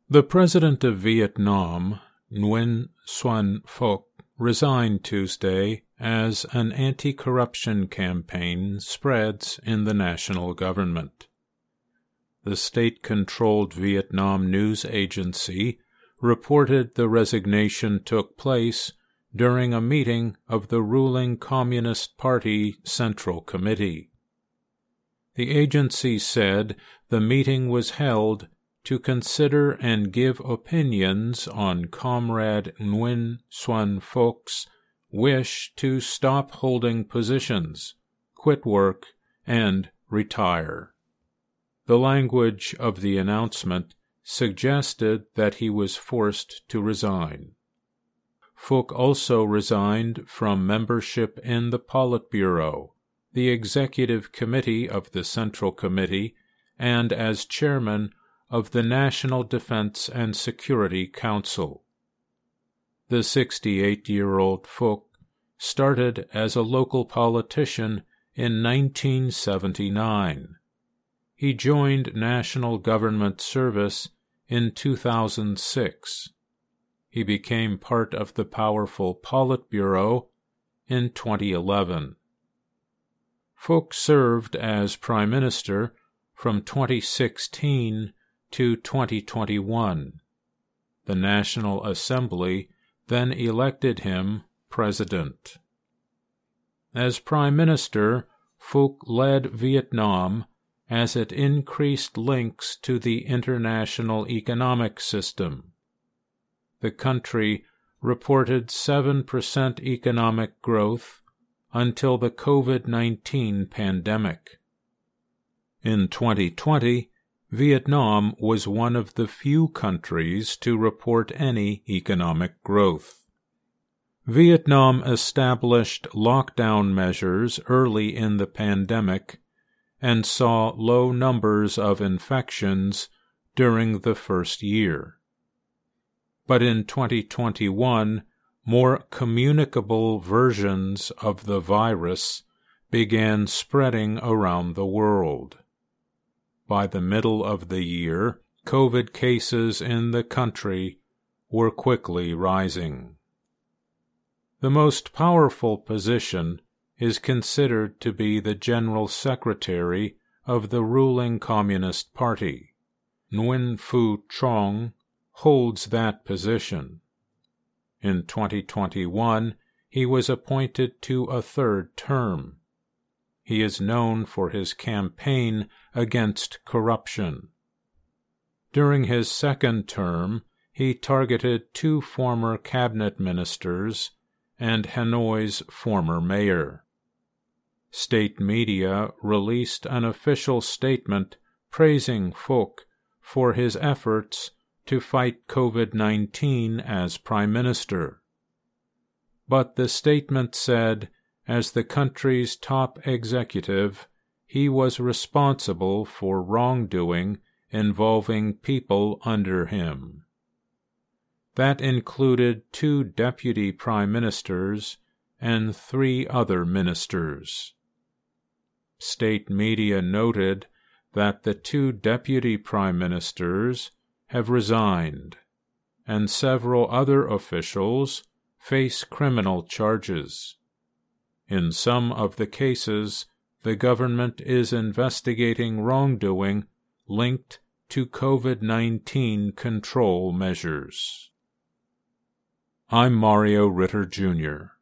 The president of Vietnam, Nguyen Xuan Phuc, resigned Tuesday as an anti-corruption campaign spreads in the national government. The state-controlled Vietnam news agency reported the resignation took place during a meeting of the ruling Communist Party Central Committee. The agency said the meeting was held to consider and give opinions on Comrade Nguyen Xuan Phuc's wish to stop holding positions, quit work, and retire. The language of the announcement suggested that he was forced to resign. Phuc also resigned from membership in the Politburo, the executive committee of the Central Committee, and as chairman of the National Defense and Security Council. The 68-year-old Phuc started as a local politician in 1979. He joined national government service in 2006. He became part of the powerful Politburo in 2011. Phuc served as Prime Minister from 2016 to 2021. The National Assembly then elected him president. As Prime Minister, Phuc led Vietnam as it increased links to the international economic system. The country reported 7% economic growth until the COVID-19 pandemic. In 2020, Vietnam was one of the few countries to report any economic growth. Vietnam established lockdown measures early in the pandemic and saw low numbers of infections during the first year. But in 2021, more communicable versions of the virus began spreading around the world. By the middle of the year, COVID cases in the country were quickly rising. The most powerful position is considered to be the General Secretary of the ruling Communist Party. Nguyen Phu Trong holds that position. In 2021, he was appointed to a third term. He is known for his campaign against corruption. During his second term, he targeted 2 former cabinet ministers and Hanoi's former mayor. State media released an official statement praising Phuc for his efforts to fight COVID-19 as Prime Minister. But the statement said, as the country's top executive, he was responsible for wrongdoing involving people under him. That included 2 deputy prime ministers and 3 other ministers. State media noted that the 2 deputy prime ministers have resigned, and several other officials face criminal charges. In some of the cases, the government is investigating wrongdoing linked to COVID-19 control measures. I'm Mario Ritter, Jr.